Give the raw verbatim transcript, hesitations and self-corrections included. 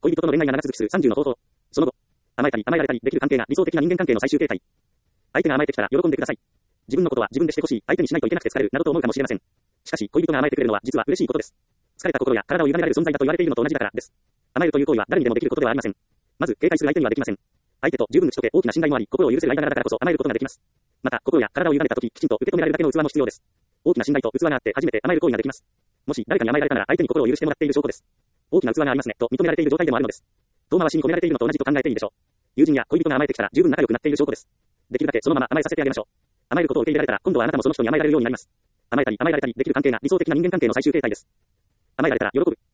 恋人との恋愛が長続きするさんじゅうの方法。その後、甘えたり甘えられたりできる関係が理想的な人間関係の最終形態。相手が甘えてきたら喜んでください。自分のことは自分でしてほしい、相手にしないといけなくて疲れる、などと思うかもしれません。しかし、恋人が甘えてくれるのは実は嬉しいことです。疲れた心や体を委ねられる存在だと言われているのと同じだからです。甘えるという行為は誰にでもできることではありません。まず、警戒する相手にはできません。相手と十分打ち解け大きな信頼もあり、心を許せる間柄だからこそ甘えることができます。また、心や体を委ねたとき、きちんと受け止められるだけの器も必要です。大きな信頼と器があって初めて甘える行為ができます。もし誰かに甘えられたなら相手に心を許してもらっている証拠です。大きな器がありますねと認められている状態でもあるのです。遠回しに込められているのと同じと考えていいでしょう。友人や恋人が甘えてきたら十分仲良くなっている証拠です。できるだけそのまま甘えさせてあげましょう。甘えることを受け入れられたら今度はあなたもその人に甘えられるようになります。甘えたり甘えられたりできる関係が理想的な人間関係の最終形態です。甘えられたら喜ぶ。